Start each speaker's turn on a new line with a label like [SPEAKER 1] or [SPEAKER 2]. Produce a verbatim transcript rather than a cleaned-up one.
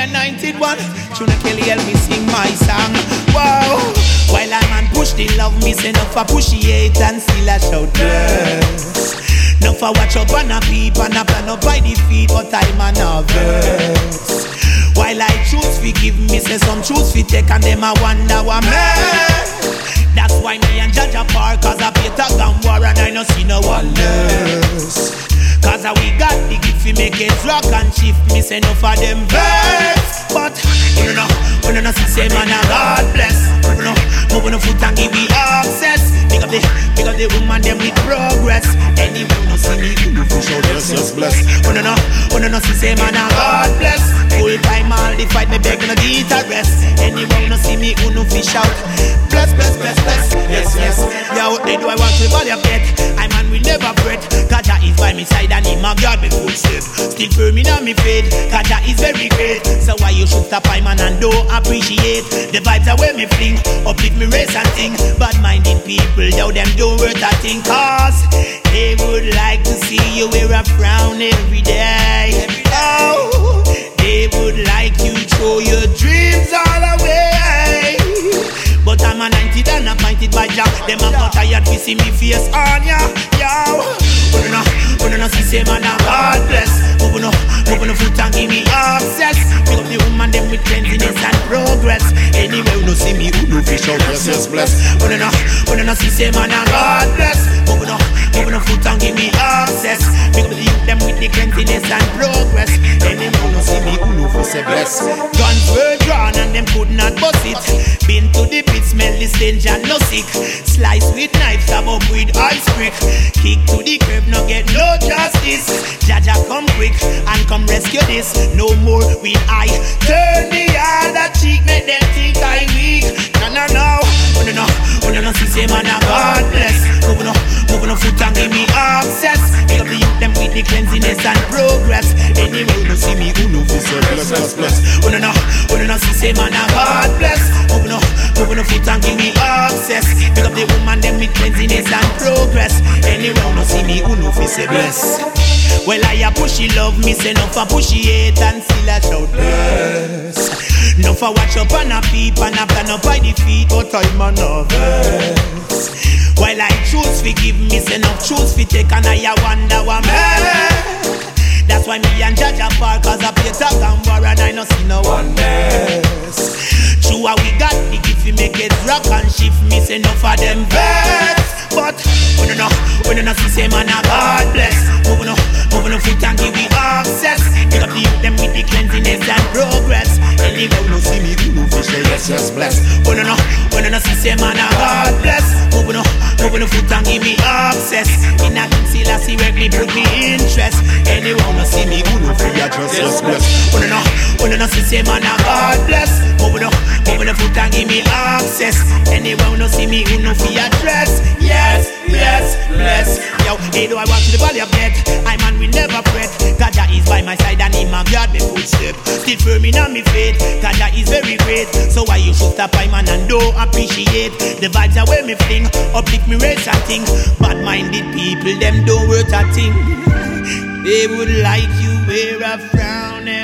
[SPEAKER 1] anointed one. Tuna Kelly help me sing my song. Wow. While I man push the love, me say no for pushy and still I shout bless. No for watch up on a peep and a plan up by the feet, but I'm a novice. While I choose fi give, me say some choose fi take, and them I wonder what me. That's why me and Jaja Park, cause I pay tag and war and I no see no one less. Cause we got the gift fi make it rock and shift, me say no for them vex. But, you know, we don't see say man and God bless. You know, move on the foot and give me access. Pick up the, pick up the woman them with progress. Anyway, you no see me, you no fish out, yes, yes, bless. We don't know, we don't see say man and God bless. Full time all the fight, me beg no get a rest. Anyway, you no see me, you no fish out. Bless, bless, bless, bless, yes, yes. Yo, they do I want to ball your pet. I man will never fret. Kaja is by my side and him a guard me footstep. Still firm in on me faith. Kaja is very great. So why you should stop I man and don't appreciate the vibes are where me fling. Uplift me race and thing. Bad-minded people, yo, them don't worth a thing. Cause they would like to see you wear a frown every day. Oh, they would like you throw your dreams all away. But I'm a ninety and appointed by Jack. Them a got tired to see me face on ya, yo. When you know, when you know, see say man a God bless. Move on, move on the foot and give me access. Pick up the woman them with cleanliness and progress. Anyway, you know see me, you know fish out, yes, yes, bless. When you know, when you know, see say man a God bless. Move on, move on the foot and give me access. Pick up the youth them with the cleanliness and progress. Anyway, you know see me, you know fish say bless. Guns were drawn and them could not bust it. Been to the pit, smell the stench and no sick. Slice with knives, stab up with ice brick. Kick to the curb, no get no justice. Jaja come quick and come rescue this. No more will I turn the other cheek, make them think I weak. No, no, no, oh, no, no, oh, no, no, see, say man, a God bless. Move on, move on foot and give me access. Pick up the youth, them with the cleanliness and progress. Anyway, you no see me, you know, bless, bless, bless. Oh, no, no, oh, no, no, see, say man, a God bless. Move on, move on foot and give me access. Pick up the woman, them with cleanliness and progress. Anyway, you no see me, you know, say bless. Well, I a pushy love, me say no for pushy hate and still I shout bless. No for watch up on a peep and a plan up by the feet, but I'm a novice. While I choose fi give, me say no choose fi take, and I a wonder what me. That's why me and Jaja Park, cause I play tag and war and I no see no one mess. True how we got the gift, we make it rock and shift, me say no for them vex. But, we don't know, we don't know, see say man a God bless. Move on, move on foot and give me access. Pick up the youth, them with the cleanliness and progress. Anyway, you no see me, you no fish, yes, yes, bless. We don't know, we don't know, see say man a God bless. Move on, move on foot and give me access. In a king seal, I see where me put me interest. Anyway, you no see me, you no fish, yes, yes, bless. We don't know, we don't know, see say man a God bless. Move on, move on foot and give me access. Anyway, you no see me, you no fish, address. Yes, yes, bless. Yo, hey, do I walk to the valley of death? I man will never fret. Kaja is by my side and him a guard me footstep. Still firm in on me faith. Kaja is very great. So why you should stop I man and don't appreciate the vibes are where me fling. Uplift me race and thing. Bad-minded people, them don't worth a thing. They would like you wear a frown.